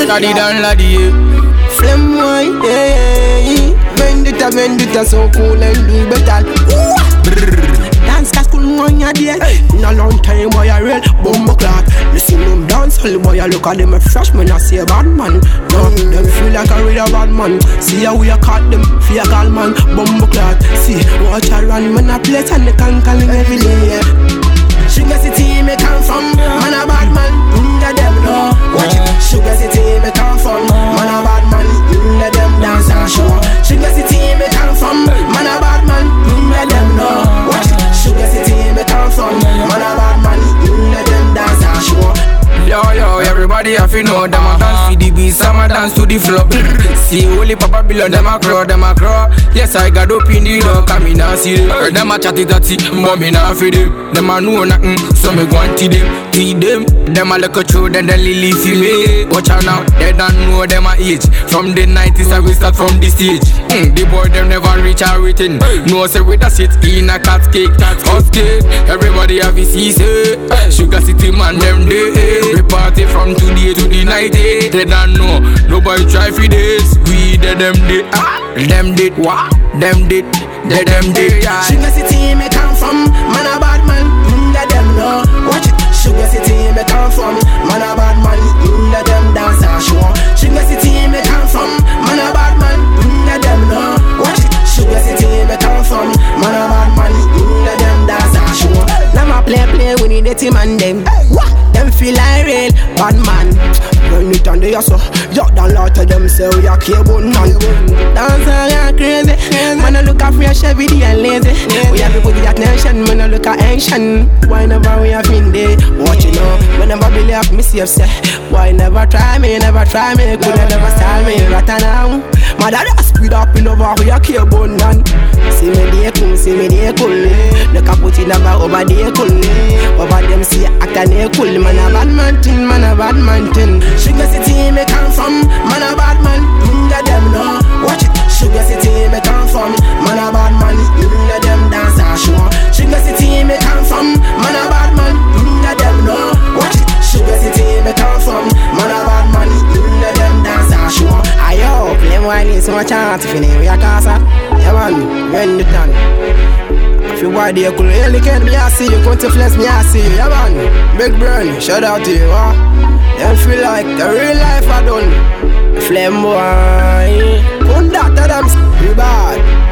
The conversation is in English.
Ladi dan ladi. Flame wine, yeah. Vendetta, so cool and do better. Dance class cool on your day. In a long time, boy, I real bumbo clock. Listen them dance, all boy, I look at them a freshman, I see a bad man. No, them feel like a real bad man. See how we a caught them, fear call man, bumbo clock. See, watch I run, man, I play and they can call him every day. Sugar City, me come from, man, a bad man. Let them know. Watch it, Sugar City, me come from, man, a bad man. Let them dance and show. Sugar City, me come from, man, a bad man. Let them know. Watch it, Sugar City, me come from, man, a bad man. Let them dance and show. Yo, everybody have to know them a dance to the beat, some a dance to the flow. See, holy Papa below them a crow. Yes, I got up in the door, come in and see them. Them a chatty tatty, but me not for them. Them a know nothing, so me go and teach them. Them a look at you, then they lily feel me. Watch out now, they don't know them a age. From the 90s, I will start from the stage. The boy them never reach a written. No say with a sit in a cat cake. Everybody have his say. Sugar City man, them day. We party from today to the night. They don't know, nobody try for this. We did them did, them did what? Them did, they them did. Sugar City me come from, man a bad man. Let them know. Watch it, Sugar City me come from, man a bad man. Let them dance and show. Sugar City me come from, man a bad man. Let them know. Watch it, Sugar City me come from, man a bad man. Let them dance and show. Now ma play with the dirty man them. Them feel like real bad man. When it on the yasso, you don't lot of them say we a cable man. Dance all like crazy. Man a look a fresh every day and lazy. We have to put the attention, man a look a ancient. Why never we have been there? Watch you know, whenever believe me safe say. Why never try me, could never style me right now. My dad a speed up in over we a cable man. See me there cool. Look a put in over there cool. Over them see act and they cool. Man a bad man thing. Sugar City me come from, man a bad man. Let them know. Watch it, Sugar City me come from, man a bad man. Let them dance and show. Sugar City me come from, man a bad man. Let them know. Watch it, Sugar City me come from, man a bad man. Let them dance and show. Ayo, play wine is so much chance if you name your casa. Yeah man, when you done. If you want the cool, you can me I see you, come to flex me I see you. Yeah man, Big Burn, shout out to you, huh? Them feel like the real life I done. Flame boy, conduct them, be bad.